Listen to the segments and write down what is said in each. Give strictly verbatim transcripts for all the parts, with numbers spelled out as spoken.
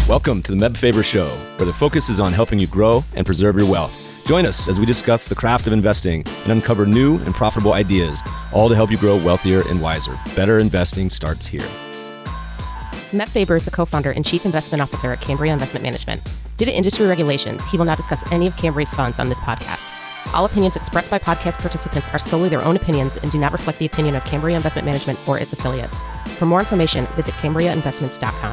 Welcome to the Meb Faber Show, where the focus is on helping you grow and preserve your wealth. Join us as we discuss the craft of investing and uncover new and profitable ideas, all to help you grow wealthier and wiser. Better investing starts here. Meb Faber is the co-founder and chief investment officer at Cambria Investment Management. Due to industry regulations, he will not discuss any of Cambria's funds on this podcast. All opinions expressed by podcast participants are solely their own opinions and do not reflect the opinion of Cambria Investment Management or its affiliates. For more information, visit cambria investments dot com.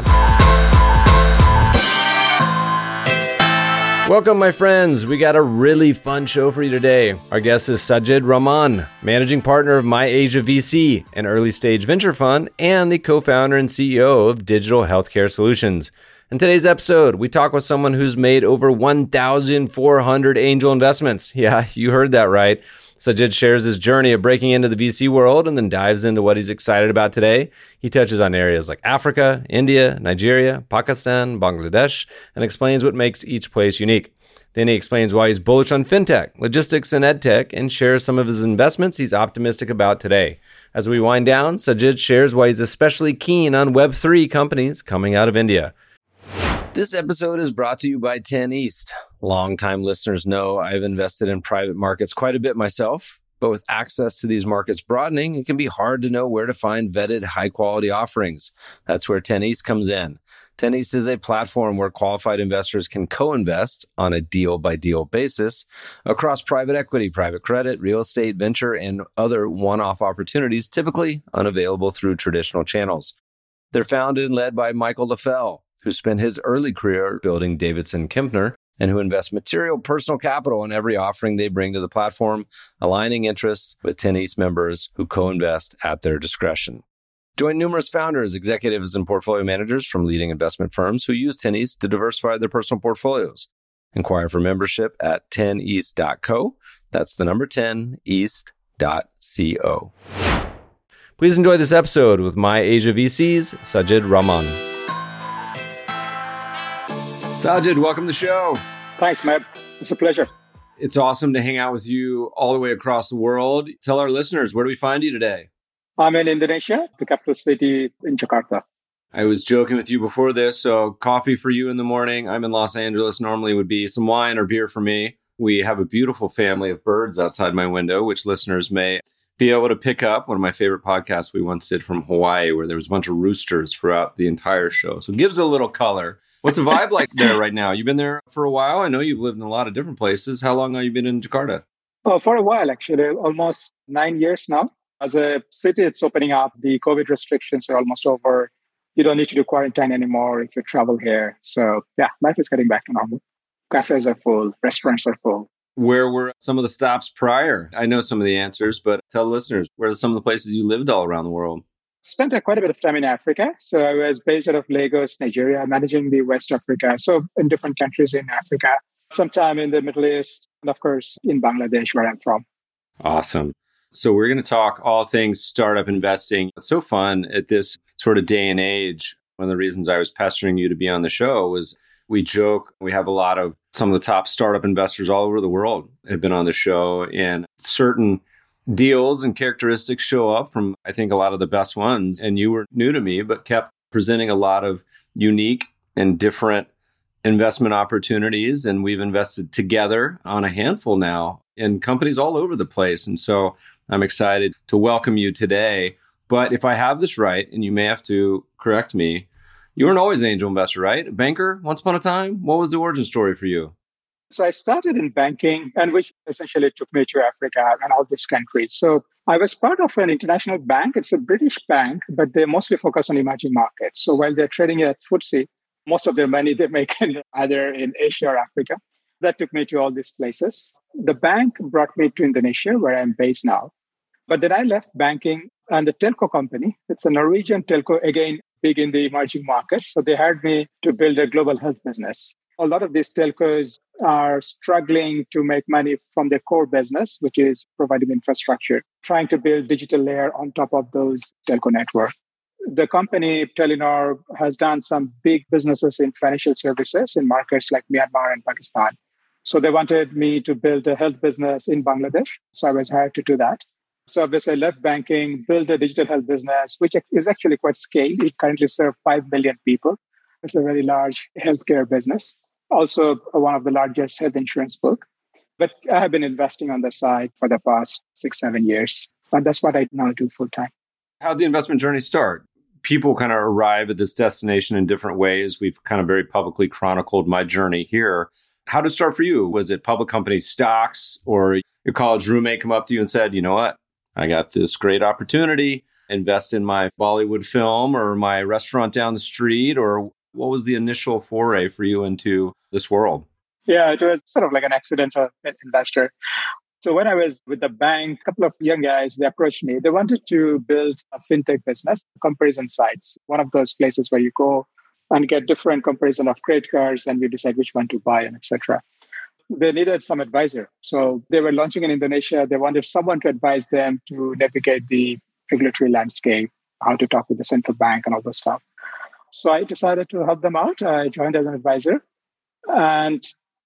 Welcome, my friends. We got a really fun show for you today. Our guest is Sajid Rahman, managing partner of MyAsia V C, an early-stage venture fund, and the co-founder and C E O of Digital Healthcare Solutions. In today's episode, we talk with someone who's made over one thousand four hundred angel investments. Yeah, you heard that right. Sajid shares his journey of breaking into the V C world and then dives into what he's excited about today. He touches on areas like Africa, India, Nigeria, Pakistan, Bangladesh, and explains what makes each place unique. Then he explains why he's bullish on fintech, logistics, and edtech, and shares some of his investments he's optimistic about today. As we wind down, Sajid shares why he's especially keen on Web three companies coming out of India. This episode is brought to you by ten East. Longtime listeners know I've invested in private markets quite a bit myself, but with access to these markets broadening, it can be hard to know where to find vetted, high-quality offerings. That's where ten East comes in. ten East is a platform where qualified investors can co-invest on a deal-by-deal basis across private equity, private credit, real estate, venture, and other one-off opportunities typically unavailable through traditional channels. They're founded and led by Michael LaFell, who spent his early career building Davidson Kempner, and who invest material personal capital in every offering they bring to the platform, aligning interests with ten East members who co-invest at their discretion. Join numerous founders, executives, and portfolio managers from leading investment firms who use ten East to diversify their personal portfolios. Inquire for membership at ten east dot co. That's the number ten east dot co. Please enjoy this episode with MyAsia V C's Sajid Rahman. Sajid, welcome to the show. Thanks, Meb. It's a pleasure. It's awesome to hang out with you all the way across the world. Tell our listeners, where do we find you today? I'm in Indonesia, the capital city in Jakarta. I was joking with you before this, so coffee for you in the morning. I'm in Los Angeles. Normally would be some wine or beer for me. We have a beautiful family of birds outside my window, which listeners may be able to pick up. One of my favorite podcasts we once did from Hawaii, where there was a bunch of roosters throughout the entire show. So it gives it a little color. What's the vibe like there right now? You've been there for a while. I know you've lived in a lot of different places. How long have you been in Jakarta? Oh, for a while, actually, almost nine years now. As a city, it's opening up. The COVID restrictions are almost over. You don't need to do quarantine anymore if you travel here. So yeah, life is getting back to normal. Cafes are full. Restaurants are full. Where were some of the stops prior? I know some of the answers, but tell listeners, where are some of the places you lived all around the world? Spent a, quite a bit of time in Africa. So I was based out of Lagos, Nigeria, managing the West Africa. So in different countries in Africa, some time in the Middle East, and of course in Bangladesh, where I'm from. Awesome. So we're going to talk all things startup investing. It's so fun at this sort of day and age. One of the reasons I was pestering you to be on the show was we joke, we have a lot of some of the top startup investors all over the world have been on the show, and certain deals and characteristics show up from, I think, a lot of the best ones. And you were new to me, but kept presenting a lot of unique and different investment opportunities. And we've invested together on a handful now in companies all over the place. And so I'm excited to welcome you today. But if I have this right, and you may have to correct me, you weren't always an angel investor, right? A banker once upon a time? What was the origin story for you? So I started in banking, and which essentially took me to Africa and all these countries. So I was part of an international bank. It's a British bank, but they mostly focus on emerging markets. So while they're trading at F T S E, most of their money they make in either in Asia or Africa. That took me to all these places. The bank brought me to Indonesia, where I'm based now. But then I left banking and the telco company. It's a Norwegian telco, again, big in the emerging markets. So they hired me to build a global health business. A lot of these telcos are struggling to make money from their core business, which is providing infrastructure, trying to build digital layer on top of those telco networks. The company, Telenor, has done some big businesses in financial services in markets like Myanmar and Pakistan. So they wanted me to build a health business in Bangladesh. So I was hired to do that. So obviously I left banking, built a digital health business, which is actually quite scaled. It currently serves five million people. It's a very large healthcare business, also one of the largest health insurance book. But I have been investing on the side for the past six, seven years. And that's what I now do full time. How'd the investment journey start? People kind of arrive at this destination in different ways. We've kind of very publicly chronicled my journey here. How did it start for you? Was it public company stocks, or your college roommate come up to you and said, you know what, I got this great opportunity, invest in my Bollywood film or my restaurant down the street? Or what was the initial foray for you into this world? Yeah, it was sort of like an accidental investor. So when I was with the bank, a couple of young guys, they approached me. They wanted to build a fintech business, comparison sites, one of those places where you go and get different comparison of credit cards and you decide which one to buy and et cetera. They needed some advisor. So they were launching in Indonesia. They wanted someone to advise them to navigate the regulatory landscape, how to talk with the central bank and all those stuff. So I decided to help them out. I joined as an advisor. And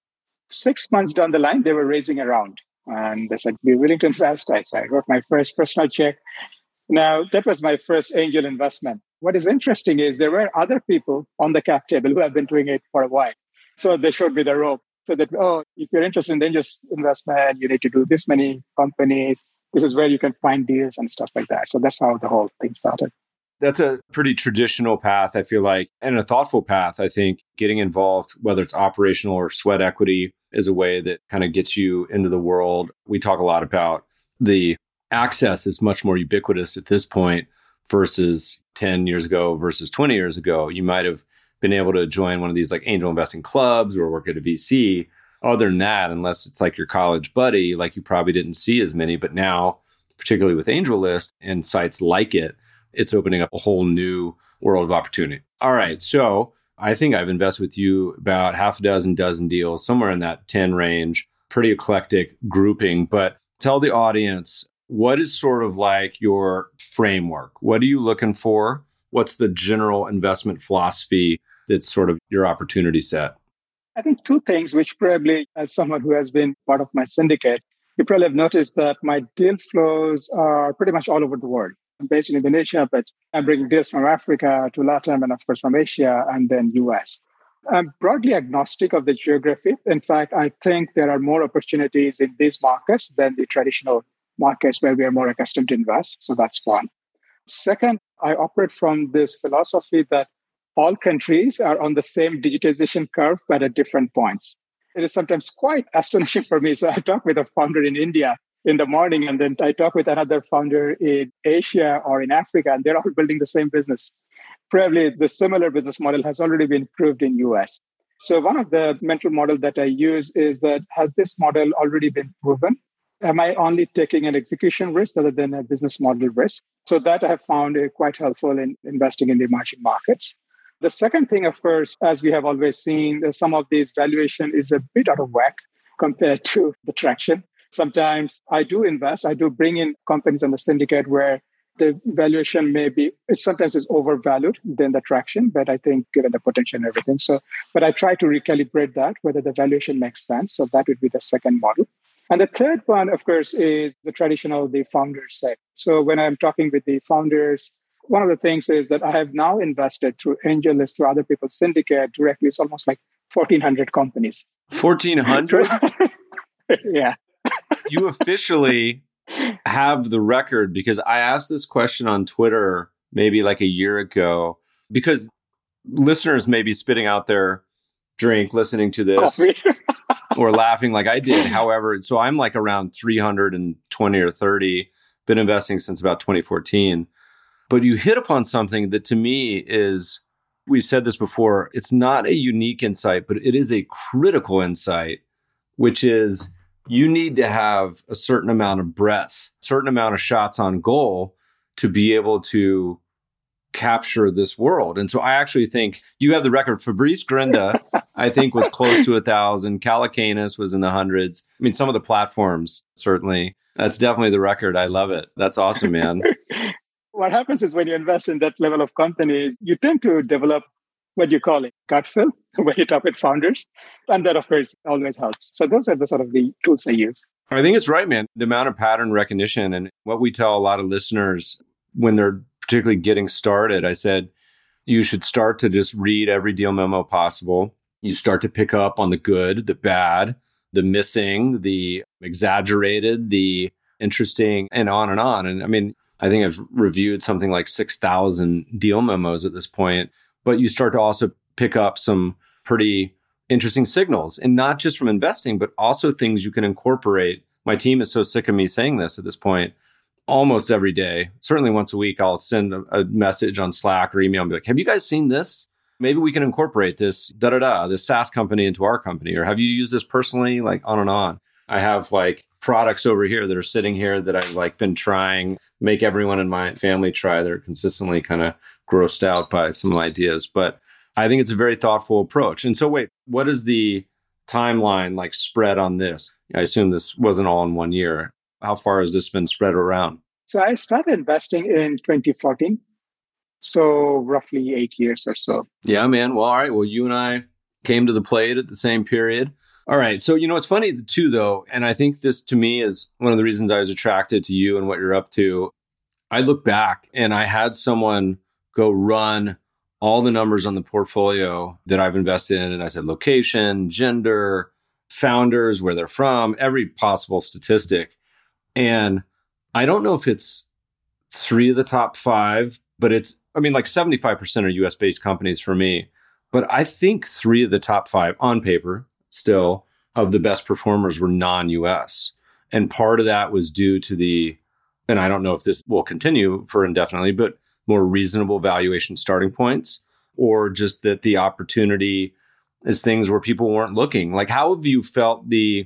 six months down the line, they were raising a round. And they said, be willing to invest. I, so I wrote my first personal check. Now, that was my first angel investment. What is interesting is there were other people on the cap table who have been doing it for a while. So they showed me the rope. So that, oh, if you're interested in angel investment, you need to do this many companies. This is where you can find deals and stuff like that. So that's how the whole thing started. That's a pretty traditional path, I feel like, and a thoughtful path. I think getting involved, whether it's operational or sweat equity, is a way that kind of gets you into the world. We talk a lot about the access is much more ubiquitous at this point versus ten years ago versus twenty years ago. You might have been able to join one of these like angel investing clubs or work at a V C. Other than that, unless it's like your college buddy, like you probably didn't see as many. But now, particularly with AngelList and sites like it, it's opening up a whole new world of opportunity. All right. So I think I've invested with you about half a dozen, dozen deals, somewhere in that ten range, pretty eclectic grouping. But tell the audience, what is sort of like your framework? What are you looking for? What's the general investment philosophy that's sort of your opportunity set? I think two things, which probably, as someone who has been part of my syndicate, you probably have noticed that my deal flows are pretty much all over the world. I'm based in Indonesia, but I'm bringing deals from Africa to Latin and of course from Asia and then U S. I'm broadly agnostic of the geography. In fact, I think there are more opportunities in these markets than the traditional markets where we are more accustomed to invest. So that's one. Second, I operate from this philosophy that all countries are on the same digitization curve, but at different points. It is sometimes quite astonishing for me. So I talk with a founder in India in the morning, and then I talk with another founder in Asia or in Africa, and they're all building the same business. Probably the similar business model has already been proved in U S. So one of the mental model that I use is that, has this model already been proven? Am I only taking an execution risk rather than a business model risk? So that I have found uh, quite helpful in investing in the emerging markets. The second thing, of course, as we have always seen, uh, some of these valuation is a bit out of whack compared to the traction. Sometimes I do invest, I do bring in companies on the syndicate where the valuation may be, it sometimes is overvalued than the traction, but I think given the potential and everything. So, but I try to recalibrate that, whether the valuation makes sense. So that would be the second model. And the third one, of course, is the traditional, the founders set. So when I'm talking with the founders, one of the things is that I have now invested through AngelList, through other people's syndicate directly. It's almost like fourteen hundred companies. fourteen hundred? Yeah. You officially have the record, because I asked this question on Twitter maybe like a year ago, because listeners may be spitting out their drink listening to this or laughing like I did. However, so I'm like around three hundred twenty or thirty, been investing since about twenty fourteen. But you hit upon something that to me is, we've said this before, it's not a unique insight, but it is a critical insight, which is you need to have a certain amount of breadth, certain amount of shots on goal to be able to capture this world. And so I actually think you have the record. Fabrice Grinda, I think, was close to a thousand. Calacanis was in the hundreds. I mean, some of the platforms, certainly. That's definitely the record. I love it. That's awesome, man. What happens is when you invest in that level of companies, you tend to develop what you call it, gut feel, when you talk with founders. And that, of course, always helps. So those are the sort of the tools I use. I think it's right, man. The amount of pattern recognition and what we tell a lot of listeners when they're particularly getting started, I said, you should start to just read every deal memo possible. You start to pick up on the good, the bad, the missing, the exaggerated, the interesting, and on and on. And I mean, I think I've reviewed something like six thousand deal memos at this point, but you start to also pick up some pretty interesting signals, and not just from investing, but also things you can incorporate. My team is so sick of me saying this at this point. Almost every day, certainly once a week, I'll send a, a message on Slack or email and be like, have you guys seen this? Maybe we can incorporate this, da da da, this SaaS company into our company. Or have you used this personally? Like on and on. I have like products over here that are sitting here that I've like been trying, make everyone in my family try. They're consistently kind of grossed out by some ideas. But I think it's a very thoughtful approach. And so wait, what is the timeline like spread on this? I assume this wasn't all in one year. How far has this been spread around? So I started investing in twenty fourteen. So roughly eight years or so. Yeah, man. Well, all right. Well, you and I came to the plate at the same period. All right. So, you know, it's funny too, though. And I think this to me is one of the reasons I was attracted to you and what you're up to. I look back and I had someone go run all the numbers on the portfolio that I've invested in. And I said, location, gender, founders, where they're from, every possible statistic. And I don't know if it's three of the top five, but it's, I mean, like seventy-five percent are U S based companies for me. But I think three of the top five on paper still of the best performers were non-U S. And part of that was due to the, and I don't know if this will continue for indefinitely, but more reasonable valuation starting points, or just that the opportunity is things where people weren't looking. Like, how have you felt the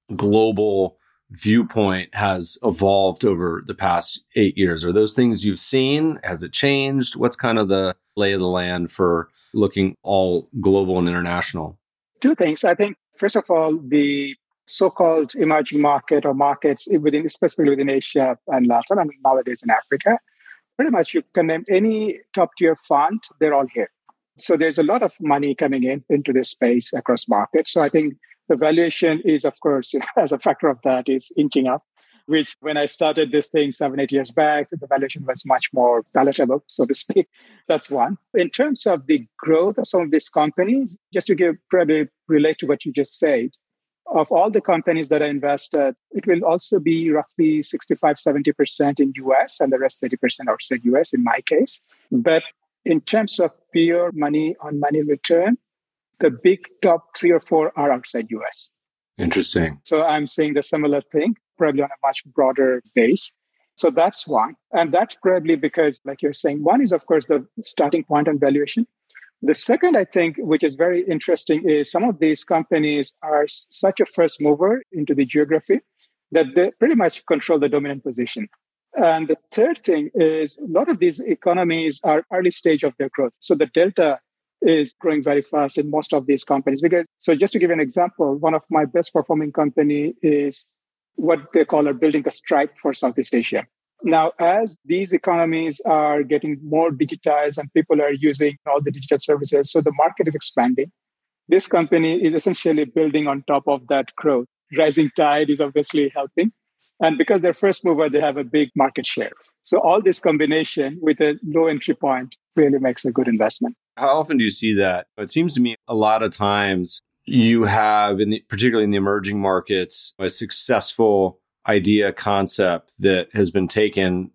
global viewpoint has evolved over the past eight years? Are those things you've seen? Has it changed? What's kind of the lay of the land for looking all global and international? Two things. I think, first of all, the so-called emerging market or markets within, specifically within Asia and Latin, and nowadays in Africa, pretty much you can name any top-tier fund, they're all here. So there's a lot of money coming in into this space across markets. So I think the valuation is, of course, as a factor of that, is inching up, which when I started this thing seven, eight years back, the valuation was much more palatable, so to speak. That's one. In terms of the growth of some of these companies, just to give probably relate to what you just said, of all the companies that I invested, it will also be roughly sixty-five, seventy percent in U S and the rest thirty percent outside U S in my case. But in terms of pure money on money return, the big top three or four are outside U S. Interesting. So I'm seeing the similar thing, probably on a much broader base. So that's one. And that's probably because, like you're saying, one is, of course, the starting point on valuation. The second, I think, which is very interesting, is some of these companies are such a first mover into the geography that they pretty much control the dominant position. And the third thing is a lot of these economies are early stage of their growth. So the delta is growing very fast in most of these companies. Because, so just to give you an example, one of my best performing company is what they call are building a Stripe for Southeast Asia. Now, as these economies are getting more digitized and people are using all the digital services, so the market is expanding. This company is essentially building on top of that growth. Rising tide is obviously helping. And because they're first mover, they have a big market share. So all this combination with a low entry point really makes a good investment. How often do you see that? It seems to me a lot of times you have, in the, particularly in the emerging markets, a successful idea concept that has been taken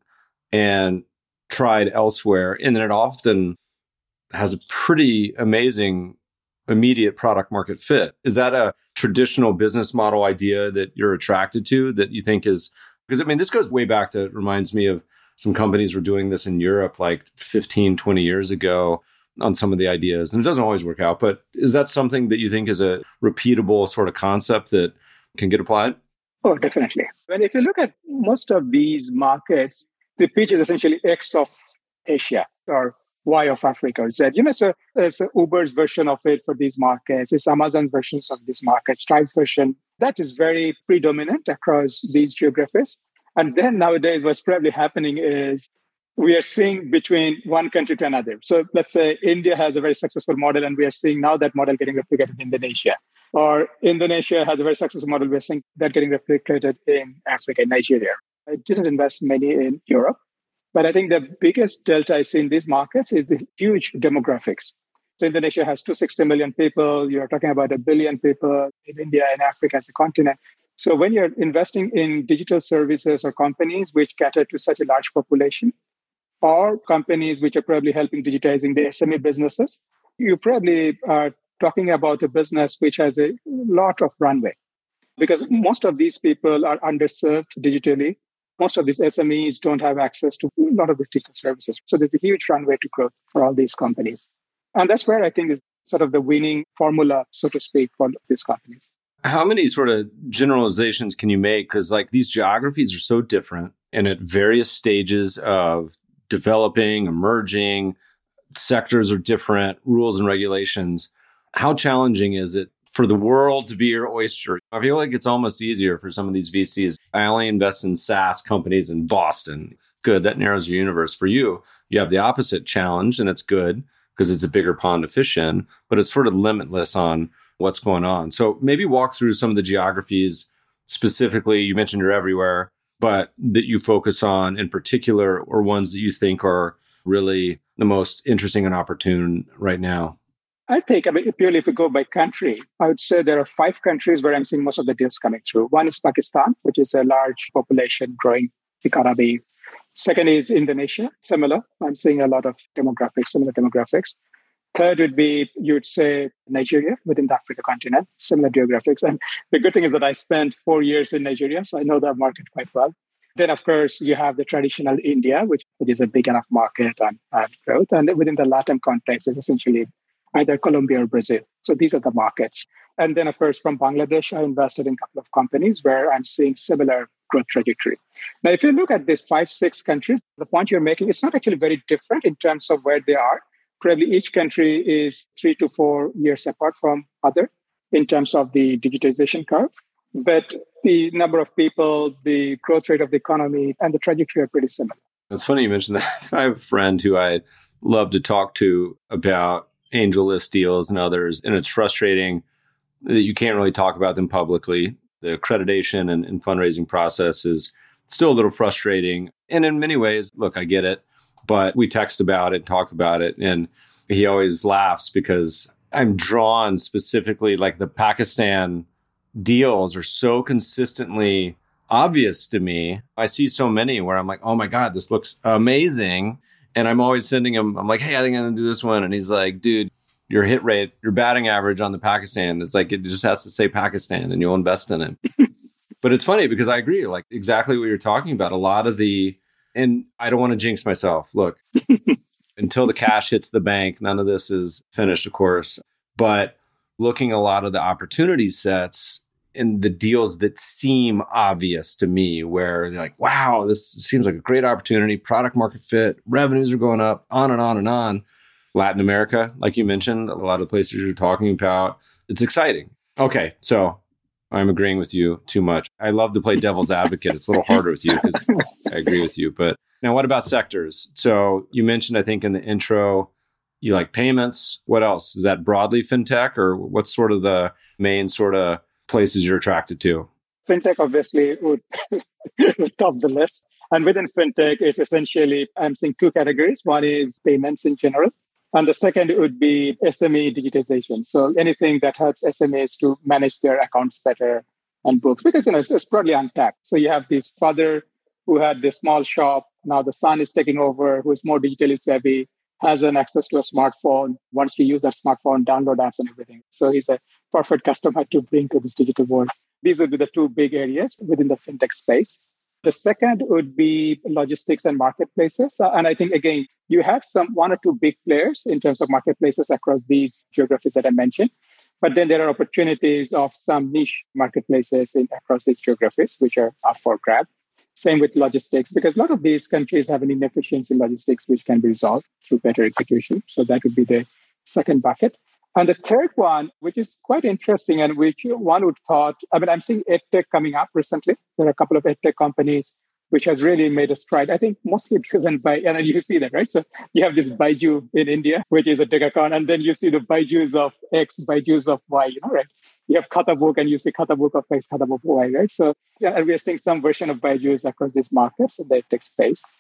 and tried elsewhere. And then it often has a pretty amazing immediate product market fit. Is that a traditional business model idea that you're attracted to that you think is, because I mean, this goes way back to, it reminds me of some companies were doing this in Europe like fifteen, twenty years ago on some of the ideas. And it doesn't always work out, but is that something that you think is a repeatable sort of concept that can get applied? Oh, definitely. And if you look at most of these markets, the pitch is essentially X of Asia or Y of Africa or Z. You know, so it's Uber's version of it for these markets. It's Amazon's versions of these markets, Stripe's version. That is very predominant across these geographies. And then nowadays, what's probably happening is we are seeing between one country to another. So let's say India has a very successful model, and we are seeing now that model getting replicated in Indonesia. Or Indonesia has a very successful model, we're seeing that getting replicated in Africa, in Nigeria. I didn't invest many in Europe. But I think the biggest delta I see in these markets is the huge demographics. So Indonesia has two hundred sixty million people. You're talking about a billion people in India and Africa as a continent. So when you're investing in digital services or companies which cater to such a large population, or companies which are probably helping digitizing the S M E businesses, you probably are talking about a business which has a lot of runway. Because most of these people are underserved digitally. Most of these S M Es don't have access to a lot of these digital services. So there's a huge runway to growth for all these companies. And that's where I think is sort of the winning formula, so to speak, for these companies. How many sort of generalizations can you make? Because like these geographies are so different and at various stages of developing, emerging, sectors are different, rules and regulations. How challenging is it for the world to be your oyster? I feel like it's almost easier for some of these V Cs. I only invest in SaaS companies in Boston. Good, that narrows your universe. For you, you have the opposite challenge, and it's good because it's a bigger pond to fish in, but it's sort of limitless on what's going on. So maybe walk through some of the geographies specifically. You mentioned you're everywhere, but that you focus on in particular, or ones that you think are really the most interesting and opportune right now. I think, I mean, purely if we go by country, I would say there are five countries where I'm seeing most of the deals coming through. One is Pakistan, which is a large population, growing economy. Second is Indonesia, similar. I'm seeing a lot of demographics, similar demographics. Third would be, you would say, Nigeria within the Africa continent, similar demographics. And the good thing is that I spent four years in Nigeria, so I know that market quite well. Then, of course, you have the traditional India, which, which is a big enough market and, and growth. And within the Latin context, it's essentially either Colombia or Brazil. So these are the markets. And then, of course, from Bangladesh, I invested in a couple of companies where I'm seeing similar growth trajectory. Now, if you look at these five, six countries, the point you're making, it's not actually very different in terms of where they are. Probably each country is three to four years apart from other in terms of the digitization curve. But the number of people, the growth rate of the economy, and the trajectory are pretty similar. It's funny you mentioned that. I have a friend who I love to talk to about AngelList deals and others, and it's frustrating that you can't really talk about them publicly. The accreditation and, and fundraising process is still a little frustrating. And in many ways, look, I get it, but we text about it, talk about it, and he always laughs because I'm drawn specifically, like the Pakistan deals are so consistently obvious to me. I see so many where I'm like, oh my God, this looks amazing. And I'm always sending him, I'm like, hey, I think I'm going to do this one. And he's like, dude, your hit rate, your batting average on the Pakistan is like, it just has to say Pakistan and you'll invest in it. But it's funny because I agree, like exactly what you're talking about. A lot of the, and I don't want to jinx myself. Look, until the cash hits the bank, none of this is finished, of course. But looking at a lot of the opportunity sets and the deals that seem obvious to me, where you're like, wow, this seems like a great opportunity, product market fit, revenues are going up, on and on and on. Latin America, like you mentioned, a lot of places you're talking about, it's exciting. Okay, so I'm agreeing with you too much. I love to play devil's advocate. It's a little harder with you because I agree with you. But now what about sectors? So you mentioned, I think in the intro, you like payments. What else? Is that broadly fintech, or what's sort of the main sort of places you're attracted to? Fintech obviously would, would top the list. And within fintech, it's essentially, I'm seeing two categories. One is payments in general. And the second would be S M E digitization. So anything that helps S M Es to manage their accounts better and books, because you know it's, it's probably untapped. So you have this father who had this small shop. Now the son is taking over, who is more digitally savvy, has an access to a smartphone, wants to use that smartphone, download apps and everything. So he's a perfect customer to bring to this digital world. These would be the two big areas within the fintech space. The second would be logistics and marketplaces. Uh, and I think, again, you have some one or two big players in terms of marketplaces across these geographies that I mentioned. But then there are opportunities of some niche marketplaces in, across these geographies, which are up for grab. Same with logistics, because a lot of these countries have an inefficiency in logistics, which can be resolved through better execution. So that would be the second bucket. And the third one, which is quite interesting and which one would thought, I mean, I'm seeing EdTech coming up recently. There are a couple of EdTech companies which has really made a stride, I think mostly driven by, and you see that, right? So you have this Baiju in India, which is a tech account, and then you see the Baijus of X, Baijus of Y, you know, right? You have Khatabook and you see Khatabook of X, Khatabook of Y, right? So yeah, and we are seeing some version of Baijus across these markets in the EdTech space.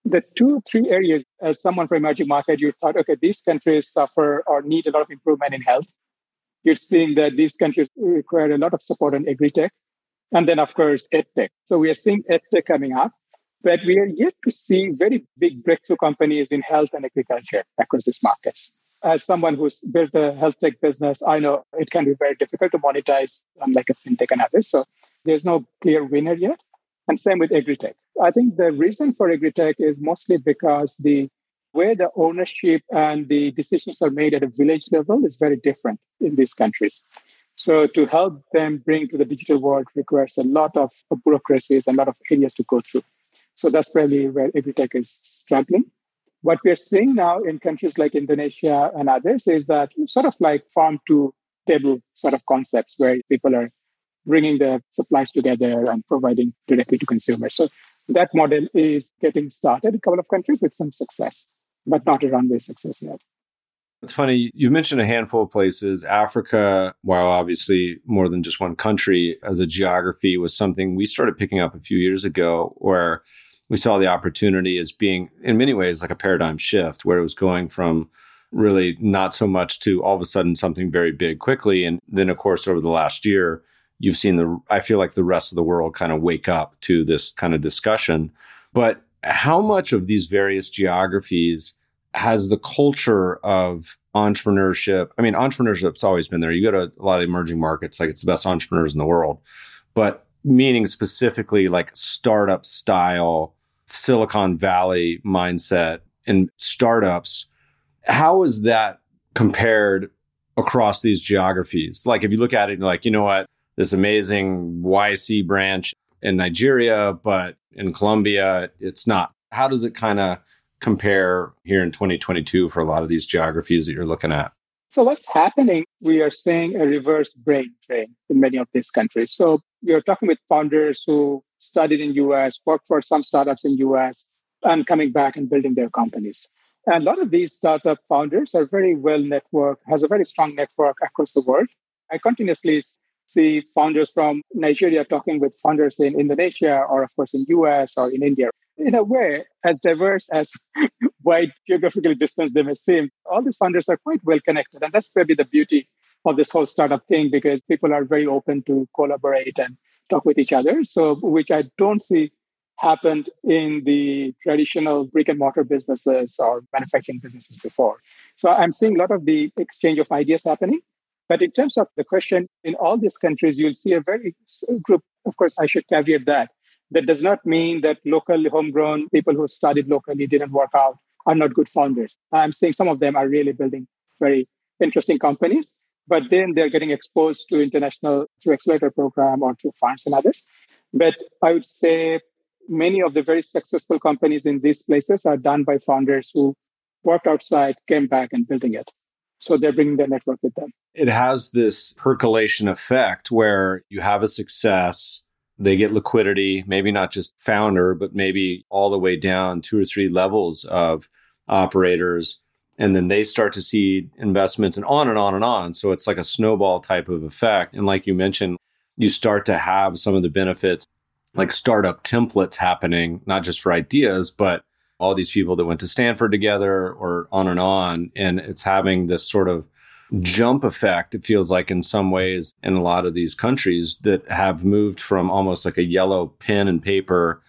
The two, three areas, as someone from emerging market, you thought, okay, these countries suffer or need a lot of improvement in health. You're seeing that these countries require a lot of support on agri-tech. And then, of course, edtech. So we are seeing edtech coming up, but we are yet to see very big breakthrough companies in health and agriculture across these markets. As someone who's built a health tech business, I know it can be very difficult to monetize, unlike a fintech and others. So there's no clear winner yet. And same with agri-tech. I think the reason for agri-tech is mostly because the way the ownership and the decisions are made at a village level is very different in these countries. So to help them bring to the digital world requires a lot of bureaucracies and a lot of areas to go through. So that's probably where agri-tech is struggling. What we're seeing now in countries like Indonesia and others is that sort of like farm to table sort of concepts where people are bringing the supplies together and providing directly to consumers. So that model is getting started in a couple of countries with some success, but not a runway success yet. It's funny, you mentioned a handful of places. Africa, while obviously more than just one country as a geography, was something we started picking up a few years ago, where we saw the opportunity as being, in many ways, like a paradigm shift, where it was going from really not so much to all of a sudden something very big quickly. And then, of course, over the last year, you've seen the, I feel like the rest of the world kind of wake up to this kind of discussion. But how much of these various geographies has the culture of entrepreneurship? I mean, entrepreneurship's always been there. You go to a lot of the emerging markets, like it's the best entrepreneurs in the world, but meaning specifically like startup style, Silicon Valley mindset in startups. How is that compared across these geographies? Like if you look at it, like, you know what, this amazing Y C branch in Nigeria, but in Colombia, it's not. How does it kind of compare here in twenty twenty-two for a lot of these geographies that you're looking at? So what's happening, we are seeing a reverse brain drain in many of these countries. So you're talking with founders who studied in U S, worked for some startups in U S, and coming back and building their companies. And a lot of these startup founders are very well networked, has a very strong network across the world. I continuously see founders from Nigeria talking with founders in Indonesia, or of course in U S or in India. In a way, as diverse as wide geographical distance they may seem, all these founders are quite well connected. And that's probably the beauty of this whole startup thing, because people are very open to collaborate and talk with each other. So, which I don't see happened in the traditional brick and mortar businesses or manufacturing businesses before. So I'm seeing a lot of the exchange of ideas happening. But in terms of the question, in all these countries, you'll see a very group. Of course, I should caveat that. That does not mean that local homegrown people who studied locally didn't work out are not good founders. I'm saying some of them are really building very interesting companies, but then they're getting exposed to international through accelerator program or through funds and others. But I would say many of the very successful companies in these places are done by founders who worked outside, came back and building it. So they're bringing their network with them. It has this percolation effect where you have a success, they get liquidity, maybe not just founder, but maybe all the way down two or three levels of operators. And then they start to see investments and on and on and on. So it's like a snowball type of effect. And like you mentioned, you start to have some of the benefits, like startup templates happening, not just for ideas, but all these people that went to Stanford together or on and on. And it's having this sort of jump effect, it feels like in some ways in a lot of these countries that have moved from almost like a yellow pen and paper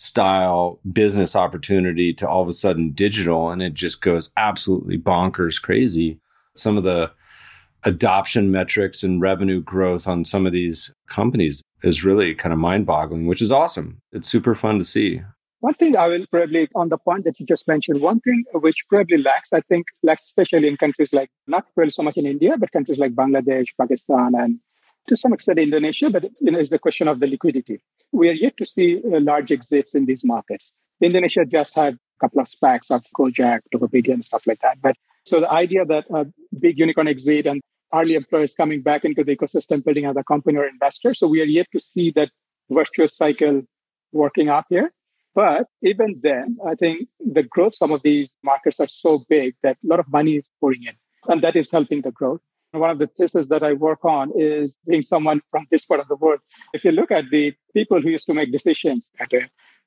style business opportunity to all of a sudden digital. And it just goes absolutely bonkers crazy. Some of the adoption metrics and revenue growth on some of these companies is really kind of mind-boggling, which is awesome. It's super fun to see. One thing I will probably, on the point that you just mentioned, one thing which probably lacks, I think lacks especially in countries like, not really so much in India, but countries like Bangladesh, Pakistan, and to some extent Indonesia, but you know, is the question of the liquidity. We are yet to see uh, large exits in these markets. Indonesia just had a couple of SPACs of Gojek, Tokopedia, and stuff like that. But so the idea that a big unicorn exit and early employees coming back into the ecosystem, building another company or investor. So we are yet to see that virtuous cycle working out here. But even then, I think the growth, some of these markets are so big that a lot of money is pouring in, and that is helping the growth. And one of the theses that I work on is being someone from this part of the world. If you look at the people who used to make decisions at a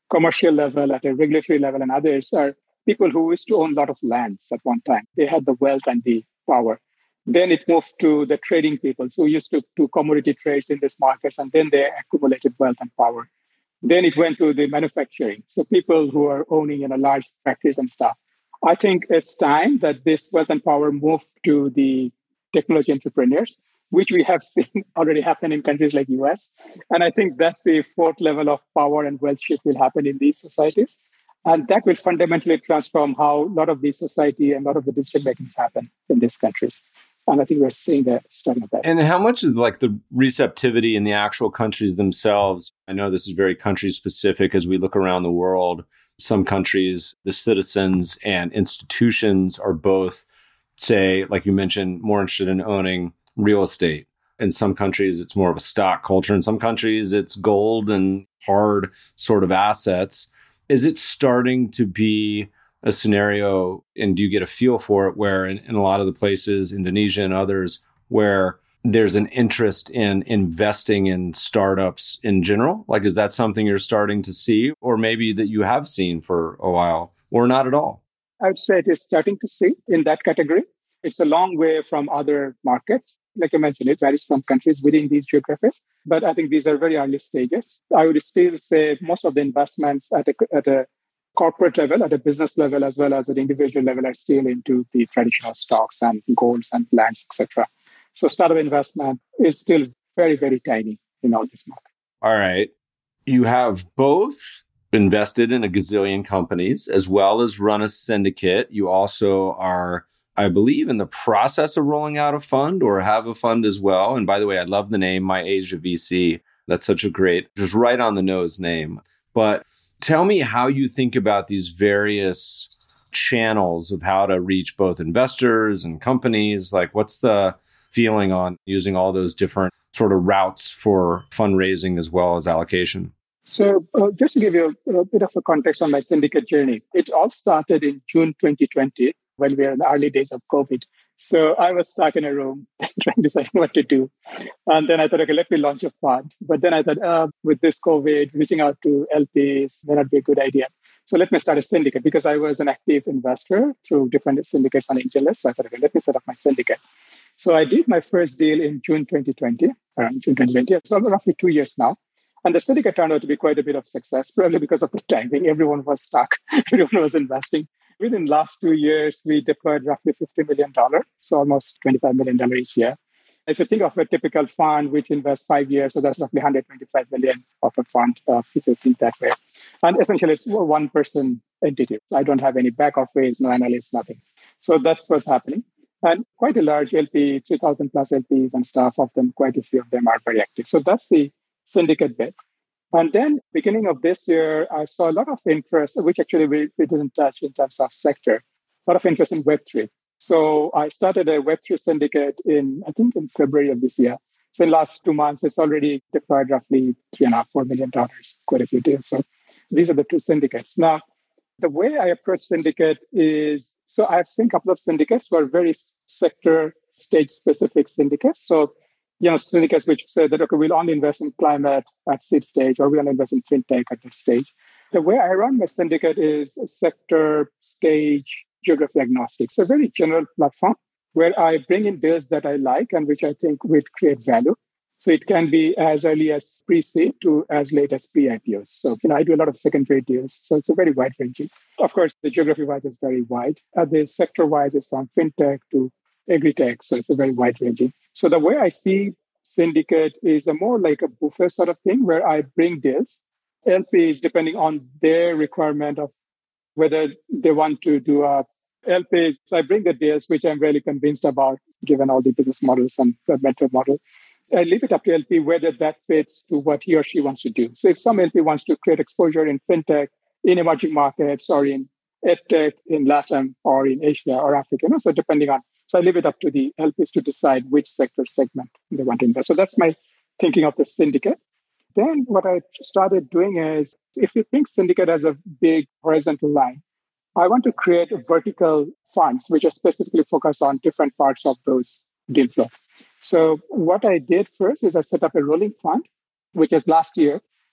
commercial level, at a regulatory level, and others are people who used to own a lot of lands at one time. They had the wealth and the power. Then it moved to the trading people who used to do commodity trades in these markets, and then they accumulated wealth and power. Then it went to the manufacturing. So people who are owning you know, large factories and stuff. I think it's time that this wealth and power move to the technology entrepreneurs, which we have seen already happen in countries like U S. And I think that's the fourth level of power and wealth shift will happen in these societies. And that will fundamentally transform how a lot of the society and a lot of the decision makings happen in these countries. And I think we're seeing the starting of that. And how much is like the receptivity in the actual countries themselves? I know this is very country specific as we look around the world. Some countries, the citizens and institutions are both, say, like you mentioned, more interested in owning real estate. In some countries, it's more of a stock culture. In some countries, it's gold and hard sort of assets. Is it starting to be a scenario, and do you get a feel for it, where in, in a lot of the places, Indonesia and others, where there's an interest in investing in startups in general? Like, is that something you're starting to see, or maybe that you have seen for a while, or not at all? I would say it is starting to see in that category. It's a long way from other markets. Like I mentioned, it varies from countries within these geographies. But I think these are very early stages. I would still say most of the investments at a, at a corporate level, at a business level, as well as at individual level, are still into the traditional stocks and golds and lands, et cetera. So startup investment is still very, very tiny in all this market. All right. You have both invested in a gazillion companies as well as run a syndicate. You also are, I believe, in the process of rolling out a fund or have a fund as well. And by the way, I love the name, MyAsia V C. That's such a great, just right on the nose name. But tell me how you think about these various channels of how to reach both investors and companies. Like, what's the feeling on using all those different sort of routes for fundraising as well as allocation? So uh, just to give you a, a bit of a context on my syndicate journey, it all started in June twenty twenty when we were in the early days of COVID. So I was stuck in a room trying to decide what to do. And then I thought, okay, let me launch a fund. But then I thought, uh, with this COVID, reaching out to L Ps may not be a good idea. So let me start a syndicate, because I was an active investor through different syndicates on AngelList. So I thought, okay, let me set up my syndicate. So I did my first deal in June twenty twenty, around June twenty twenty. So roughly two years now. And the syndicate turned out to be quite a bit of success, probably because of the timing. Everyone was stuck. Everyone was investing. Within the last two years, we deployed roughly fifty million dollars, so almost twenty-five million dollars each year. If you think of a typical fund which invests five years, so that's roughly one hundred twenty-five million dollars of a fund, uh, if you think that way. And essentially, it's a one-person entity. I don't have any back office, no analysts, nothing. So that's what's happening. And quite a large L P, three thousand plus L Ps and staff of them, quite a few of them are very active. So that's the syndicate bit. And then beginning of this year, I saw a lot of interest, which actually we, we didn't touch in terms of sector, a lot of interest in Web three. So I started a Web three syndicate in, I think, in February of this year. So in the last two months, it's already deployed roughly three and a half, four million dollars, quite a few deals. So these are the two syndicates. Now, the way I approach syndicate is, so I've seen a couple of syndicates who are very sector stage specific syndicates. So you know, syndicates which say that, okay, we'll only invest in climate at seed stage, or we'll only invest in fintech at this stage. The way I run my syndicate is sector, stage, geography agnostic. So a very general platform where I bring in deals that I like and which I think would create value. So it can be as early as pre-seed to as late as pre-I P Os. So, you know, I do a lot of secondary deals. So it's a very wide ranging. Of course, the geography-wise is very wide. Uh, the sector-wise is from fintech to agri-tech. So it's a very wide ranging. So the way I see syndicate is a more like a buffet sort of thing where I bring deals. L Ps, depending on their requirement of whether they want to do a L Ps. So I bring the deals, which I'm really convinced about, given all the business models and the mentor model. I leave it up to L P whether that fits to what he or she wants to do. So if some L P wants to create exposure in fintech, in emerging markets, or in edtech, in Latin, or in Asia or Africa, you know, so depending on, so I leave it up to the L Ps to decide which sector segment they want to invest. So that's my thinking of the syndicate. Then what I started doing is, if you think syndicate as a big horizontal line, I want to create vertical funds which are specifically focused on different parts of those deal flow. So what I did first is I set up a rolling fund, which is last year.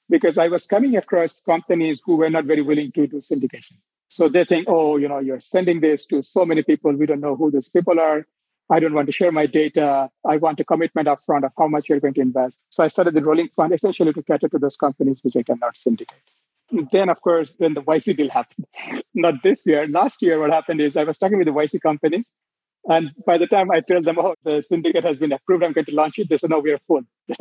because I was coming across companies who were not very willing to do syndication. So they think, oh, you know, you're sending this to so many people. We don't know who these people are. I don't want to share my data. I want a commitment upfront of how much you're going to invest. So I started the rolling fund essentially to cater to those companies which I cannot syndicate. Then, of course, then the Y C deal happened. Not this year. Last year, what happened is I was talking with the Y C companies. And by the time I told them, oh, the syndicate has been approved, I'm going to launch it, they said, no, we are full.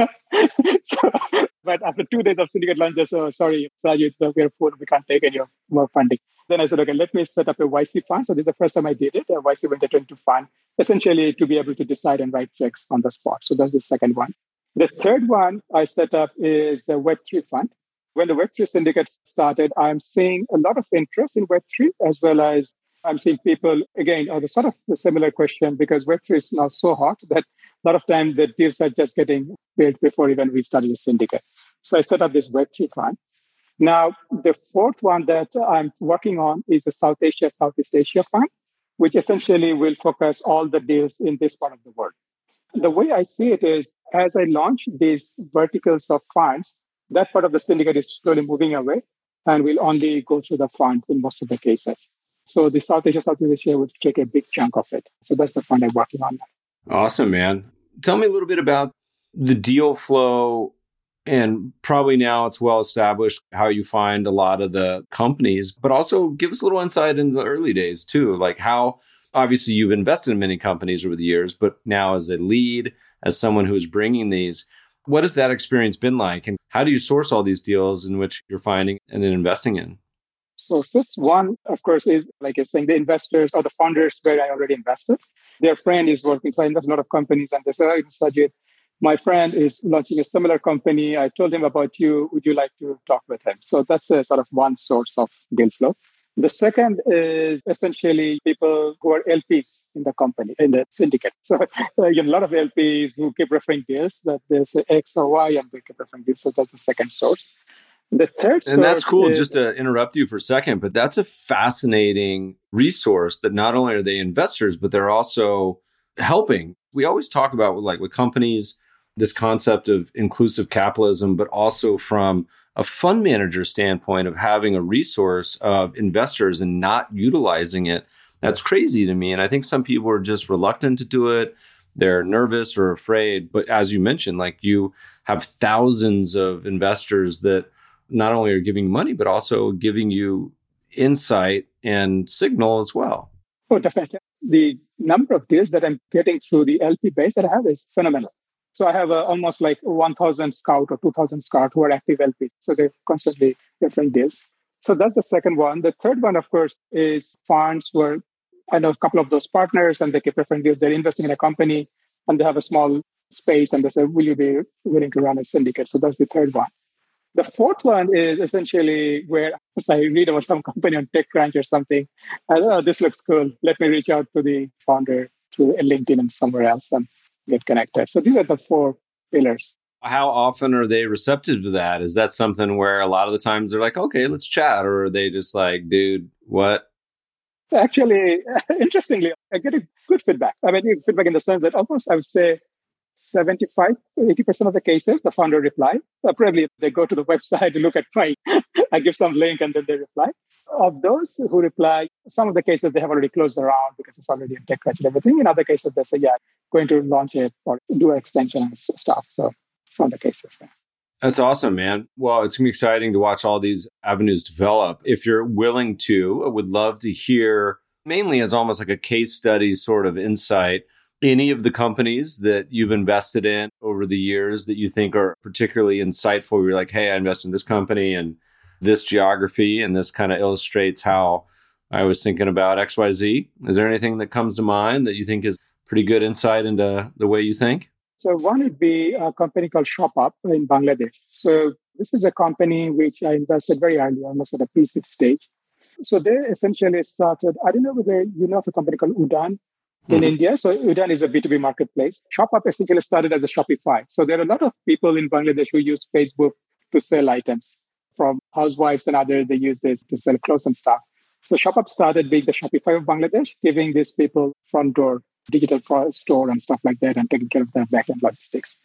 so, but after two days of syndicate launch, they said, oh, sorry, Sajid, we are full. We can't take any more funding. Then I said, okay, let me set up a Y C fund. So this is the first time I did it. A Y C went into fund, essentially to be able to decide and write checks on the spot. So that's the second one. The third one I set up is a Web three fund. When the Web three syndicates started, I'm seeing a lot of interest in Web three, as well as I'm seeing people, again, are the sort of the similar question, because Web three is now so hot that a lot of times the deals are just getting built before even we started the syndicate. So I set up this Web three fund. Now, the fourth one that I'm working on is a South Asia, Southeast Asia fund, which essentially will focus all the deals in this part of the world. The way I see it is, as I launch these verticals of funds, that part of the syndicate is slowly moving away and will only go through the fund in most of the cases. So the South Asia, Southeast Asia would take a big chunk of it. So that's the fund I'm working on now. Awesome, man. Tell me a little bit about the deal flow. And probably now it's well established how you find a lot of the companies, but also give us a little insight into the early days too. Like how, obviously you've invested in many companies over the years, but now as a lead, as someone who is bringing these, what has that experience been like? And how do you source all these deals in which you're finding and then investing in? So this one, of course, is like you're saying, the investors or the founders where I already invested. Their friend is working. So I invest in a lot of companies and they say, oh, Sajid, my friend is launching a similar company. I told him about you. Would you like to talk with him? So that's a sort of one source of deal flow. The second is essentially people who are L Ps in the company, in the syndicate. So uh, you have a lot of L Ps who keep referring deals that there's X or Y and they keep referring deals. So that's the second source. The third source. And that's cool. Is, just to interrupt you for a second, but that's a fascinating resource that not only are they investors, but they're also helping. We always talk about like with companies, this concept of inclusive capitalism, but also from a fund manager standpoint of having a resource of investors and not utilizing it. That's crazy to me. And I think some people are just reluctant to do it. They're nervous or afraid. But as you mentioned, like you have thousands of investors that not only are giving money, but also giving you insight and signal as well. Oh, definitely. The number of deals that I'm getting through the L P base that I have is phenomenal. So I have uh, almost like one thousand scout or two thousand scout who are active L Ps. So they're constantly different deals. So that's the second one. The third one, of course, is funds where I know a couple of those partners and they keep referring deals. They're investing in a company and they have a small space and they say, will you be willing to run a syndicate? So that's the third one. The fourth one is essentially where I read about some company on TechCrunch or something. And, oh, this looks cool. Let me reach out to the founder through LinkedIn and somewhere else and get connected. So these are the four pillars. How often are they receptive to that? Is that something where a lot of the times they're like, okay, let's chat? Or are they just like, dude, what? Actually, interestingly, I get a good feedback. I mean, feedback in the sense that almost, I would say, seventy-five, eighty percent of the cases, the founder reply. Uh, probably they go to the website to look at my, I give some link and then they reply. Of those who reply, some of the cases they have already closed the round because it's already in TechCrunch and everything. In other cases, they say, yeah, going to launch it or do an extension and stuff. So some of the cases. Yeah. That's awesome, man. Well, it's going to be exciting to watch all these avenues develop. If you're willing to, I would love to hear, mainly as almost like a case study sort of insight, any of the companies that you've invested in over the years that you think are particularly insightful. Where you're like, hey, I invested in this company and this geography, and this kind of illustrates how I was thinking about X Y Z. Is there anything that comes to mind that you think is pretty good insight into the way you think? So one would be a company called ShopUp in Bangladesh. So this is a company which I invested very early, almost at a pre-seed stage. So they essentially started, I don't know whether you know of a company called Udaan in mm-hmm. India. So Udaan is a B two B marketplace. ShopUp essentially started as a Shopify. So there are a lot of people in Bangladesh who use Facebook to sell items. From housewives and others, they use this to sell clothes and stuff. So ShopUp started being the Shopify of Bangladesh, giving these people front door digital store and stuff like that and taking care of their back-end logistics.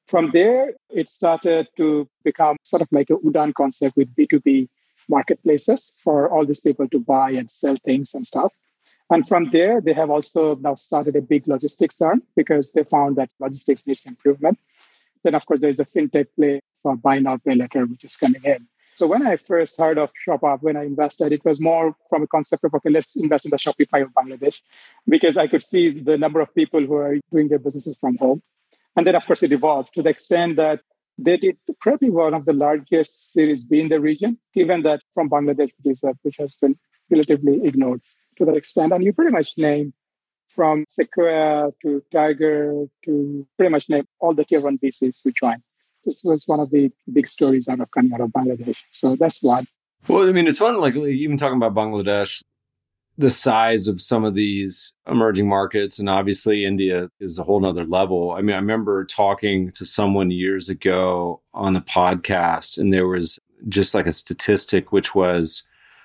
From there, it started to become sort of like a Udaan concept with B two B marketplaces for all these people to buy and sell things and stuff. And from there, they have also now started a big logistics arm because they found that logistics needs improvement. Then, of course, there's a fintech play for buy now, pay later, which is coming in. So when I first heard of ShopUp, when I invested, it was more from a concept of, okay, let's invest in the Shopify of Bangladesh, because I could see the number of people who are doing their businesses from home. And then, of course, it evolved to the extent that they did probably one of the largest Series B in the region, given that from Bangladesh, which, is, uh, which has been relatively ignored to that extent. And you pretty much name from Sequoia to Tiger to pretty much name all the tier one V Cs who joined. This was one of the big stories out of coming out of Bangladesh. So that's one. Well, I mean, it's fun, like even talking about Bangladesh, the size of some of these emerging markets, and obviously India is a whole nother level. I mean, I remember talking to someone years ago on the podcast, and there was just like a statistic, which was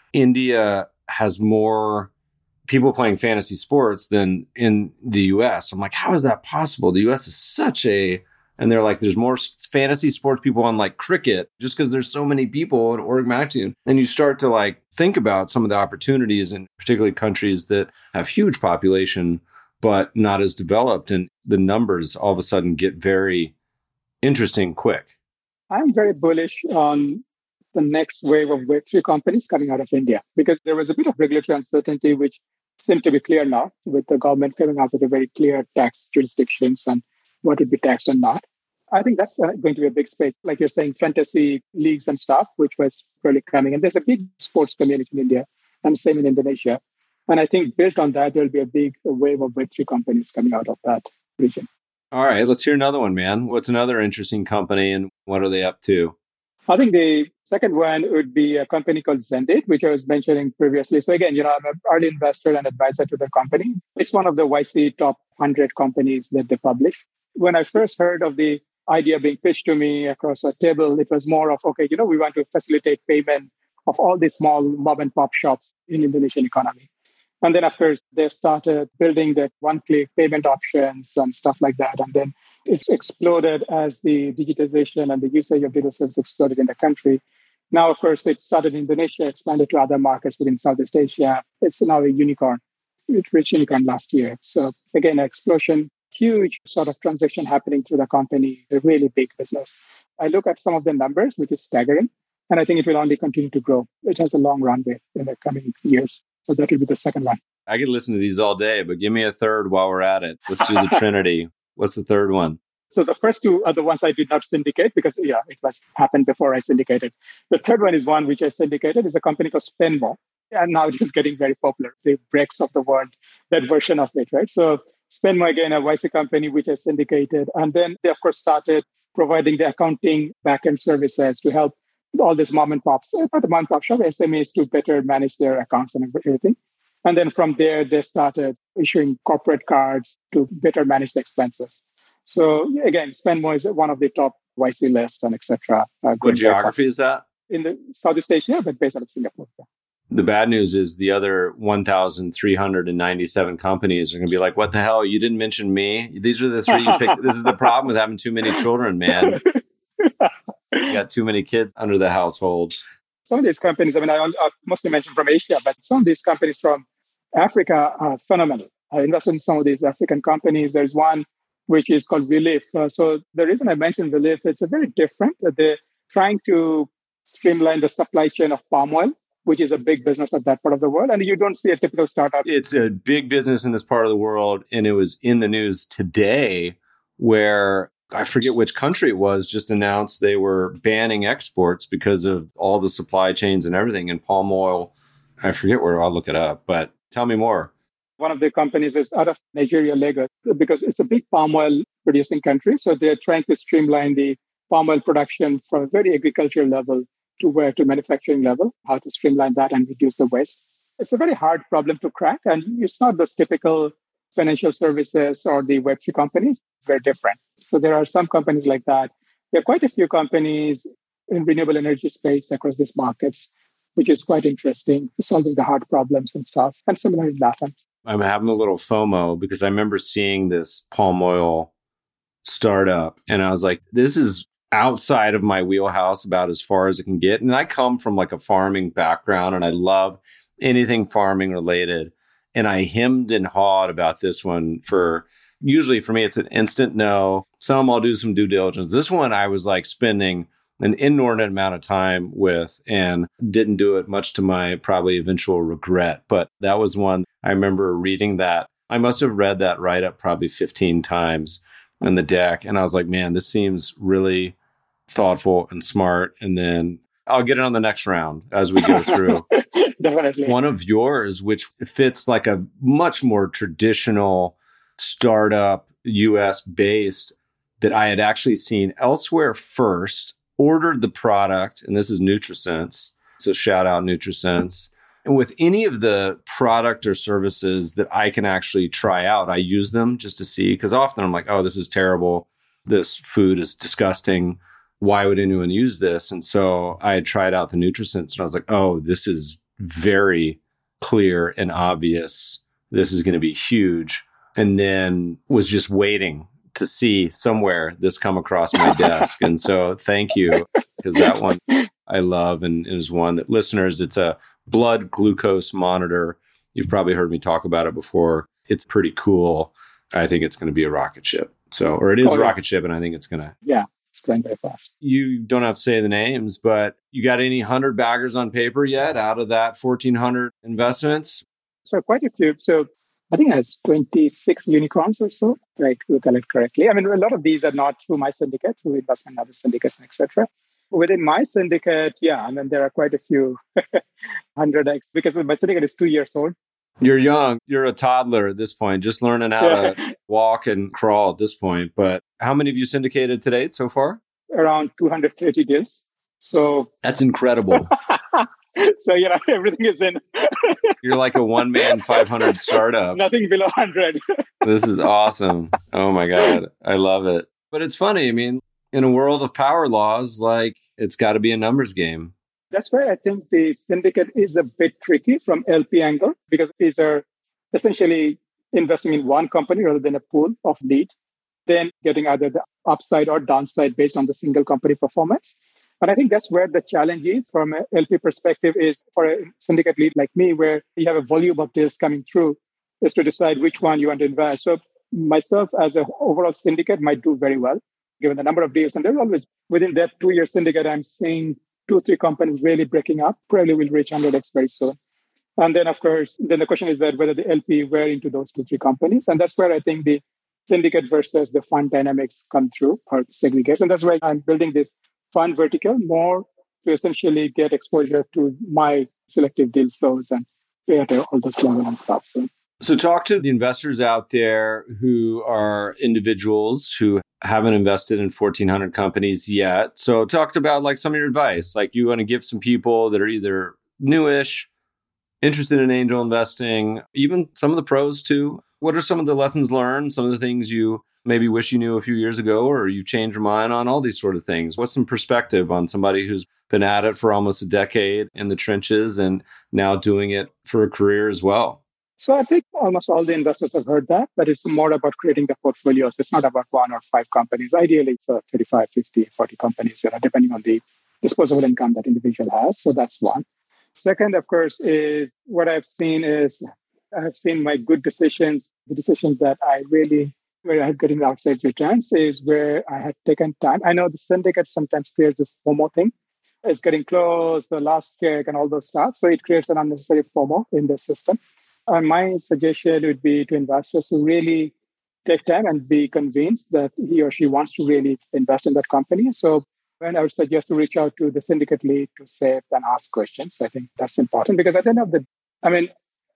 India has more people playing fantasy sports than in the U S. I'm like, how is that possible? The U S is such a, and they're like, there's more fantasy sports people on like cricket just because there's so many people in org magnitude. And you start to like think about some of the opportunities in particularly countries that have huge population, but not as developed. And the numbers all of a sudden get very interesting quick. I'm very bullish on the next wave of Web three companies coming out of India, because there was a bit of regulatory uncertainty, which seemed to be clear now with the government coming out with a very clear tax jurisdictions and what would be taxed and not. I think that's uh, going to be a big space. Like you're saying, fantasy leagues and stuff, which was really coming. And there's a big sports community in India and same in Indonesia. And I think built on that, there'll be a big wave of Web three companies coming out of that region. All right, let's hear another one, man. What's another interesting company and what are they up to? I think the second one would be a company called Zendit, which I was mentioning previously. So again, you know, I'm an early investor and advisor to the company. It's one of the Y C top one hundred companies that they publish. When I first heard of the idea being pitched to me across a table, it was more of, okay, you know, we want to facilitate payment of all these small mom and pop shops in Indonesian economy. And then, of course, they started building that one-click payment options and stuff like that. And then it's exploded as the digitization and the usage of data services exploded in the country. Now, of course, it started in Indonesia, expanded to other markets within Southeast Asia. It's now a unicorn. It reached unicorn last year. So again, an explosion, huge sort of transaction happening through the company, a really big business. I look at some of the numbers, which is staggering, and I think it will only continue to grow. It has a long runway in the coming years. So that will be the second one. I could listen to these all day, but give me a third while we're at it. Let's do the Trinity. What's the third one? So the first two are the ones I did not syndicate because, yeah, it was happened before I syndicated. The third one is one which I syndicated. It's a company called Spenmo. And now it is getting very popular. The Brex of the world, that version of it, right? So Spenmo, again, a Y C company which I syndicated. And then they, of course, started providing the accounting backend services to help all these mom and pops, not the mom and pop shop, S M Es to better manage their accounts and everything. And then from there, they started issuing corporate cards to better manage the expenses. So again, Spenmo is one of the top Y C lists and et cetera. Uh, what geography is that? In the Southeast Asia, but based out of Singapore. Yeah. The bad news is the other one thousand three hundred ninety-seven companies are going to be like, what the hell? You didn't mention me. These are the three you picked. This is the problem with having too many children, man. You got too many kids under the household. Some of these companies, I mean, I, I mostly mentioned from Asia, but some of these companies from Africa are phenomenal. I invested in some of these African companies. There's one which is called Vilif. Uh, so the reason I mentioned Vilif, it's a very different. Uh, they're trying to streamline the supply chain of palm oil, which is a big business at that part of the world. And you don't see a typical startup. It's a big business in this part of the world. And it was in the news today where I forget which country it was, just announced they were banning exports because of all the supply chains and everything. And palm oil, I forget where, I'll look it up, but tell me more. One of the companies is out of Nigeria, Lagos, because it's a big palm oil producing country. So they're trying to streamline the palm oil production from a very agricultural level to where to manufacturing level, how to streamline that and reduce the waste. It's a very hard problem to crack. And it's not those typical financial services or the Web three companies. It's very different. So there are some companies like that. There are quite a few companies in renewable energy space across these markets, which is quite interesting, solving the hard problems and stuff. And similar in Latin. I'm having a little FOMO because I remember seeing this palm oil startup. And I was like, this is outside of my wheelhouse about as far as it can get. And I come from like a farming background and I love anything farming related. And I hemmed and hawed about this one for, usually for me, it's an instant no. Some I'll do some due diligence. This one I was like spending an inordinate amount of time with and didn't do it much to my probably eventual regret. But that was one I remember reading that. I must have read that write-up probably fifteen times in the deck. And I was like, man, this seems really thoughtful and smart. And then I'll get it on the next round as we go through. Definitely. One of yours, which fits like a much more traditional startup U S based that I had actually seen elsewhere first, ordered the product, and this is NutriSense. So shout out NutriSense. And with any of the product or services that I can actually try out, I use them just to see, because often I'm like, oh, this is terrible. This food is disgusting. Why would anyone use this? And so I had tried out the NutriSense and I was like, oh, this is very clear and obvious. This is going to be huge. And then was just waiting to see somewhere this come across my desk. And so thank you, because that one I love and is one that listeners, it's a blood glucose monitor. You've probably heard me talk about it before. It's pretty cool. I think it's going to be a rocket ship. So, or it is oh, a yeah. rocket ship, and I think it's going to. Yeah, it's going very fast. You don't have to say the names, but you got any hundred baggers on paper yet out of that fourteen hundred investments? So quite a few. So I think it has twenty-six unicorns or so, right? To recollect correctly. I mean, a lot of these are not through my syndicate, through investment other syndicates, et cetera. Within my syndicate, yeah, I mean, there are quite a few hundred X because my syndicate is two years old. You're young. You're a toddler at this point, just learning how yeah. to walk and crawl at this point. But how many have you syndicated to date so far? Around two hundred thirty deals. So that's incredible. So, you know, everything is in. You're like a one-man five hundred startup. Nothing below one hundred. This is awesome. Oh, my God. I love it. But it's funny. I mean, in a world of power laws, like it's got to be a numbers game. That's why I think the syndicate is a bit tricky from L P angle, because these are essentially investing in one company rather than a pool of lead, then getting either the upside or downside based on the single company performance. And I think that's where the challenge is from an L P perspective is for a syndicate lead like me, where you have a volume of deals coming through, is to decide which one you want to invest. So myself as an overall syndicate might do very well, given the number of deals. And there's always, within that two-year syndicate, I'm seeing two or three companies really breaking up, probably will reach one hundred X very soon. And then, of course, then the question is that whether the L P were into those two, three companies. And that's where I think the syndicate versus the fund dynamics come through or segregate. And that's why I'm building this fund vertical more to essentially get exposure to my selective deal flows and at all those level and stuff. So. So talk to the investors out there who are individuals who haven't invested in fourteen hundred companies yet. So talk about like some of your advice, like you want to give some people that are either newish, interested in angel investing, even some of the pros too. What are some of the lessons learned, some of the things you maybe wish you knew a few years ago, or you changed your mind on, all these sort of things? What's some perspective on somebody who's been at it for almost a decade in the trenches and now doing it for a career as well? So I think almost all the investors have heard that, but it's more about creating the portfolios. It's not about one or five companies. Ideally, it's uh, thirty-five, fifty, forty companies, you know, depending on the disposable income that individual has. So that's one. Second, of course, is what I've seen is I've seen my good decisions, the decisions that I really, where I'm getting the outside returns is where I had taken time. I know the syndicate sometimes creates this FOMO thing. It's getting close, the last check and all those stuff. So it creates an unnecessary FOMO in the system. And my suggestion would be to investors to really take time and be convinced that he or she wants to really invest in that company. So and I would suggest to reach out to the syndicate lead to save and ask questions. I think that's important because at the end of the, I mean,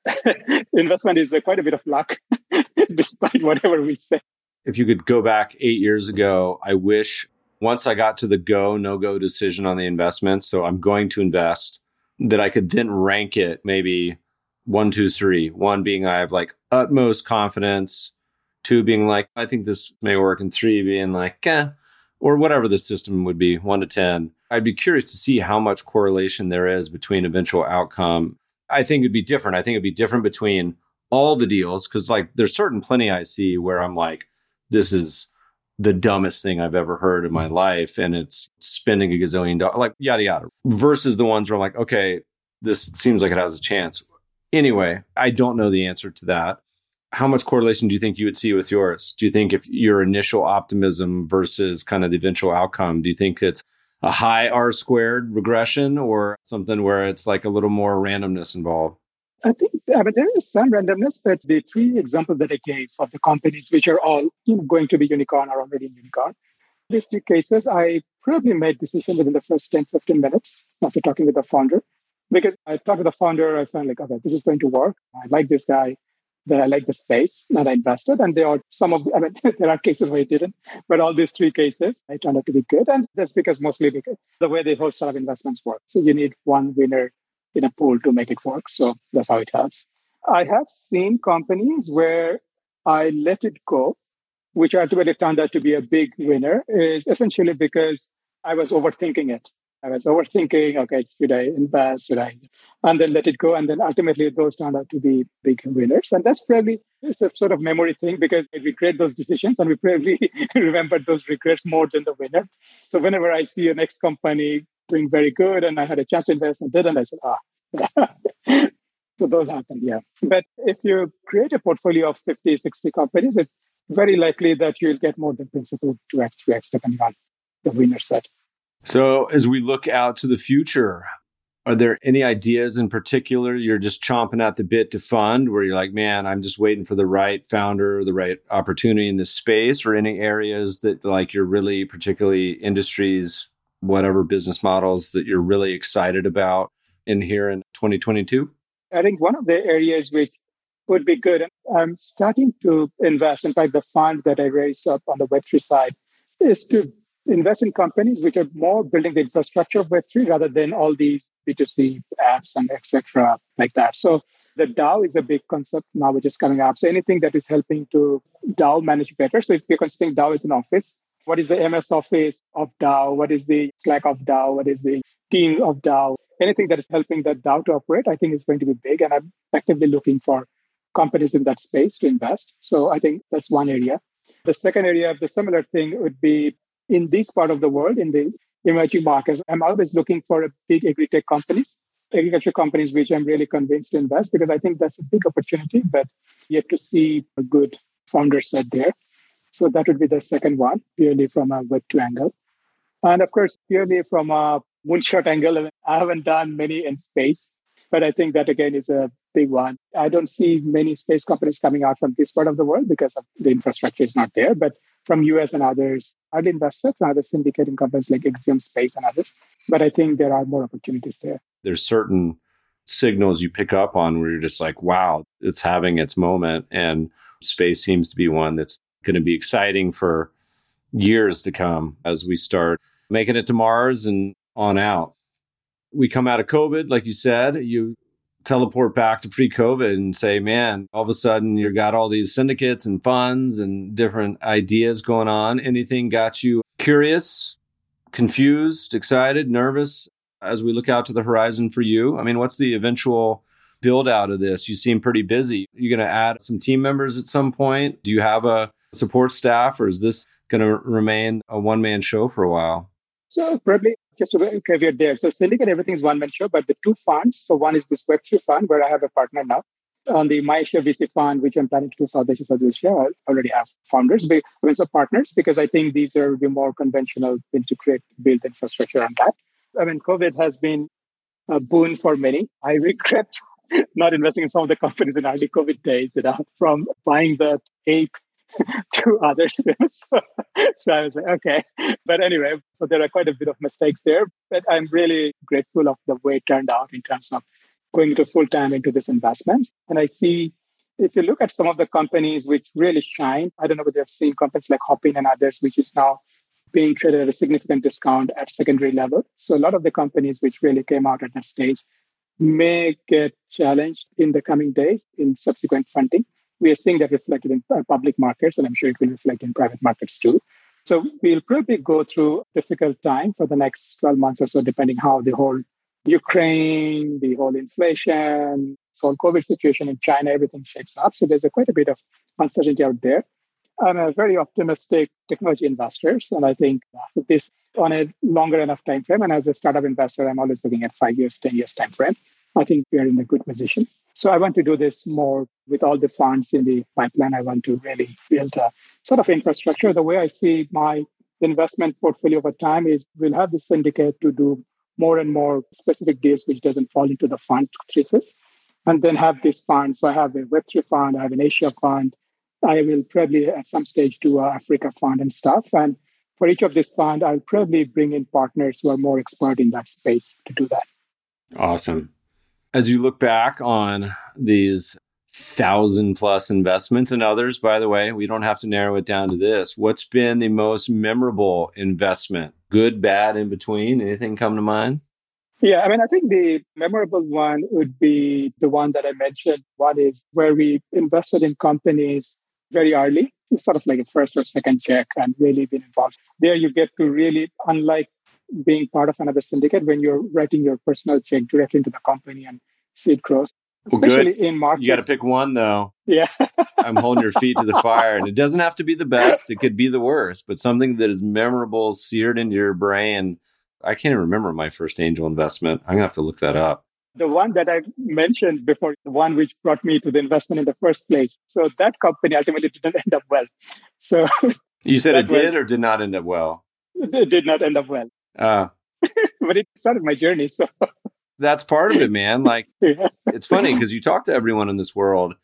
investment is quite a bit of luck, despite whatever we say. If you could go back eight years ago, I wish once I got to the go, no-go decision on the investment, so I'm going to invest, that I could then rank it maybe one, two, three. One being I have like utmost confidence. Two being like, I think this may work. And three being like, eh, or whatever the system would be, one to ten. I'd be curious to see how much correlation there is between eventual outcome. I think it'd be different. I think it'd be different between all the deals because like there's certain plenty I see where I'm like, this is the dumbest thing I've ever heard in my life. And it's spending a gazillion dollars, like yada, yada, versus the ones where I'm like, okay, this seems like it has a chance. Anyway, I don't know the answer to that. How much correlation do you think you would see with yours? Do you think if your initial optimism versus kind of the eventual outcome, do you think it's a high R squared regression or something where it's like a little more randomness involved? I think I mean, there is some randomness, but the three examples that I gave of the companies which are all you know, going to be unicorn or already unicorn, these three cases, I probably made decision within the first ten, fifteen minutes after talking with the founder. Because I talked to the founder, I found like, okay, this is going to work. I like this guy, that I like the space, and I invested. And there are some of, I mean, there are cases where it didn't, but all these three cases, I turned out to be good. And that's because mostly because the way the whole startup investments work. So you need one winner in a pool to make it work. So that's how it helps. I have seen companies where I let it go, which ultimately turned out to be a big winner, is essentially because I was overthinking it. I was overthinking, okay, should I invest? Should I? And then let it go. And then ultimately those turned out to be big winners. And that's probably it's a sort of memory thing because we regret those decisions and we probably remember those regrets more than the winner. So whenever I see a next company doing very good and I had a chance to invest and didn't, I said, ah. So those happen, yeah. But if you create a portfolio of fifty, sixty companies, it's very likely that you'll get more than principal two x, three x depending on the winner set. So as we look out to the future, are there any ideas in particular you're just chomping at the bit to fund where you're like, man, I'm just waiting for the right founder, the right opportunity in this space, or any areas that like you're really particularly industries, whatever business models that you're really excited about in here in twenty twenty-two? I think one of the areas which would be good, I'm starting to invest. In fact, the fund that I raised up on the Web three side is to invest in companies which are more building the infrastructure of Web three rather than all these B two C apps and et cetera like that. So the DAO is a big concept now which is coming up. So anything that is helping to DAO manage better. So if you're considering DAO as an office, what is the M S Office of DAO? What is the Slack of DAO? What is the team of DAO? Anything that is helping that DAO to operate, I think is going to be big. And I'm actively looking for companies in that space to invest. So I think that's one area. The second area of the similar thing would be in this part of the world, in the emerging markets. I'm always looking for a big agri-tech companies, agriculture companies, which I'm really convinced to invest because I think that's a big opportunity, but yet to see a good founder set there. So that would be the second one, purely from a Web two angle. And of course, purely from a moonshot angle, I haven't done many in space, but I think that again is a big one. I don't see many space companies coming out from this part of the world because of the infrastructure is not there, but from U S and others, I've invested from other syndicating companies like Axiom Space and others, but I think there are more opportunities there. There's certain signals you pick up on where you're just like, wow, it's having its moment. And space seems to be one that's going to be exciting for years to come as we start making it to Mars and on out. We come out of COVID, like you said, you teleport back to pre-COVID and say, man, all of a sudden you got all these syndicates and funds and different ideas going on. Anything got you curious, confused, excited, nervous as we look out to the horizon for you? I mean, what's the eventual build out of this? You seem pretty busy. You're going to add some team members at some point. Do you have a support staff or is this going to remain a one-man show for a while? So probably just a caveat there. So Syndicate, everything is one-man show, but the two funds. So one is this Web three fund where I have a partner now. On the MyAsia V C fund, which I'm planning to do South Asia, South Asia, I already have founders, I mean, so partners, because I think these are the more conventional thing to create, build infrastructure on that. I mean, COVID has been a boon for many. I regret not investing in some of the companies in early COVID days, you know, from buying the ape to others. so, so I was like, okay. But anyway, so there are quite a bit of mistakes there. But I'm really grateful of the way it turned out in terms of going into full time into this investment. And I see, if you look at some of the companies which really shine, I don't know whether you've seen companies like Hopin and others, which is now being traded at a significant discount at secondary level. So a lot of the companies which really came out at that stage may get challenged in the coming days in subsequent funding. We are seeing that reflected in public markets, and I'm sure it will reflect in private markets too. So we'll probably go through a difficult time for the next twelve months or so, depending how the whole Ukraine, the whole inflation, this whole COVID situation in China, everything shakes up. So there's a quite a bit of uncertainty out there. I'm a very optimistic technology investor. And I think with this on a longer enough time frame, and as a startup investor, I'm always looking at five years, ten years time frame. I think we are in a good position. So I want to do this more with all the funds in the pipeline. I want to really build a sort of infrastructure. The way I see my investment portfolio over time is we'll have the syndicate to do more and more specific deals which doesn't fall into the fund thesis, and then have this fund. So I have a Web three fund, I have an Asia fund. I will probably at some stage do an Africa fund and stuff. And for each of these funds, I'll probably bring in partners who are more expert in that space to do that. Awesome. As you look back on these thousand plus investments and others, by the way, we don't have to narrow it down to this. What's been the most memorable investment? Good, bad, in between? Anything come to mind? Yeah, I mean, I think the memorable one would be the one that I mentioned. One is where we invested in companies very early, sort of like a first or second check, and really been involved. There you get to really, unlike being part of another syndicate, when you're writing your personal check directly into the company and see it grows. Well, especially good. In markets. You got to pick one, though. Yeah. I'm holding your feet to the fire. And it doesn't have to be the best. It could be the worst, but something that is memorable, seared into your brain. I can't even remember my first angel investment. I'm going to have to look that up. The one that I mentioned before, the one which brought me to the investment in the first place. So that company ultimately didn't end up well. So you said it did was, or did not end up well? It did not end up well. Uh, but it started my journey. So that's part of it, man. Like, yeah. It's funny because you talk to everyone in this world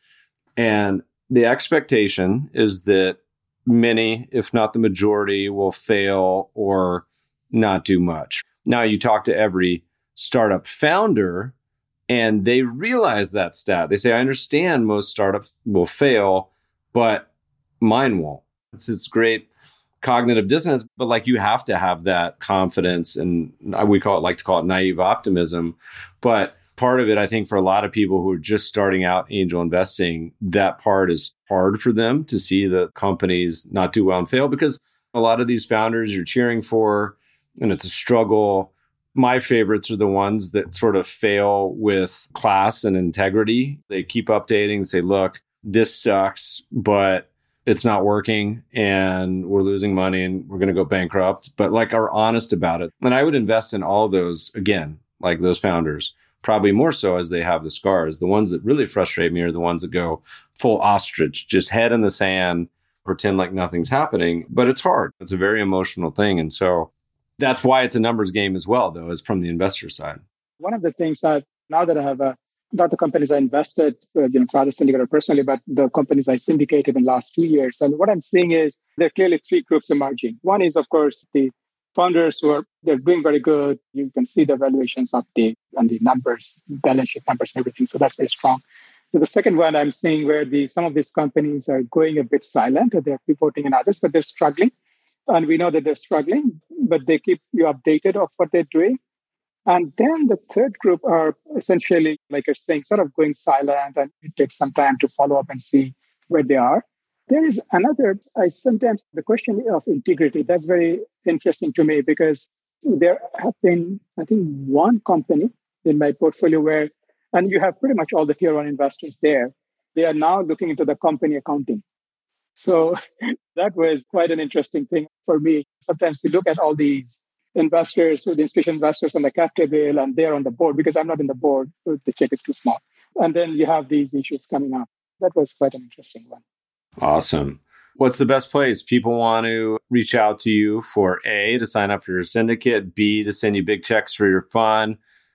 and the expectation is that many, if not the majority, will fail or not do much. Now you talk to every startup founder and they realize that stat. They say, I understand most startups will fail, but mine won't. It's this great cognitive dissonance, but like you have to have that confidence, and we call it, like to call it naive optimism. But part of it, I think for a lot of people who are just starting out angel investing, that part is hard for them to see the companies not do well and fail, because a lot of these founders you're cheering for, and it's a struggle. My favorites are the ones that sort of fail with class and integrity. They keep updating and say, look, this sucks, but it's not working and we're losing money and we're going to go bankrupt, but like are honest about it. And I would invest in all those, again, like those founders, probably more so as they have the scars. The ones that really frustrate me are the ones that go full ostrich, just head in the sand, pretend like nothing's happening. But it's hard. It's a very emotional thing. And so that's why it's a numbers game as well, though, is from the investor side. One of the things that now that I have a not the companies I invested, uh, you know, Father Syndicate or personally, but the companies I syndicated in the last two years. And what I'm seeing is there are clearly three groups emerging. One is, of course, the founders who are, they're doing very good. You can see the valuations update and the numbers, balance sheet numbers and everything. So that's very strong. So the second one I'm seeing where the some of these companies are going a bit silent, or they're pivoting in others, but they're struggling. And we know that they're struggling, but they keep you updated of what they're doing. And then the third group are essentially, like you're saying, sort of going silent, and it takes some time to follow up and see where they are. There is another, I sometimes, the question of integrity, that's very interesting to me, because there have been, I think, one company in my portfolio where, and you have pretty much all the tier one investors there, they are now looking into the company accounting. So that was quite an interesting thing for me. Sometimes you look at all these investors, the institutional investors on the cap table, and they're on the board, because I'm not in the board, the check is too small. And then you have these issues coming up. That was quite an interesting one. Awesome. What's the best place? People want to reach out to you for A, to sign up for your syndicate, B, to send you big checks for your fund,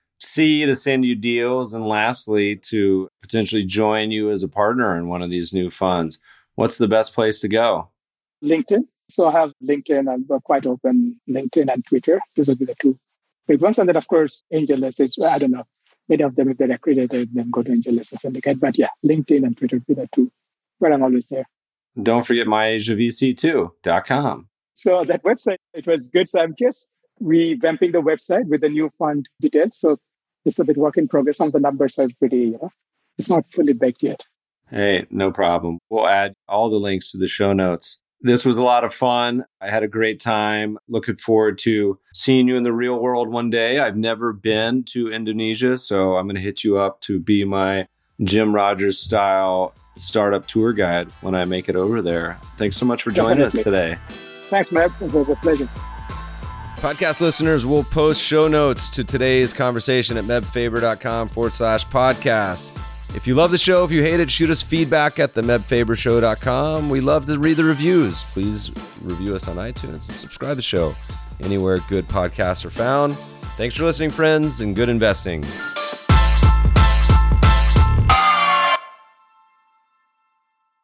C, to send you deals, and lastly, to potentially join you as a partner in one of these new funds. What's the best place to go? LinkedIn. So I have LinkedIn. I'm quite open, LinkedIn and Twitter. Those would be the two big ones. And then, of course, AngelList is, I don't know, many of them, if they're accredited, then go to AngelList and syndicate. But yeah, LinkedIn and Twitter would be the two where I'm always there. Don't forget my asia v c two dot com. So that website, it was good. So I'm just revamping the website with the new fund details. So it's a bit work in progress. Some of the numbers are pretty, you know, it's not fully baked yet. Hey, no problem. We'll add all the links to the show notes. This was a lot of fun. I had a great time. Looking forward to seeing you in the real world one day. I've never been to Indonesia, so I'm going to hit you up to be my Jim Rogers style startup tour guide when I make it over there. Thanks so much for joining Definitely. us today. Thanks, Meb. It was a pleasure. Podcast listeners will post show notes to today's conversation at mebfaber.com forward slash podcast. If you love the show, if you hate it, shoot us feedback at the meb faber show dot com. We love to read the reviews. Please review us on iTunes and subscribe to the show anywhere good podcasts are found. Thanks for listening, friends, and good investing.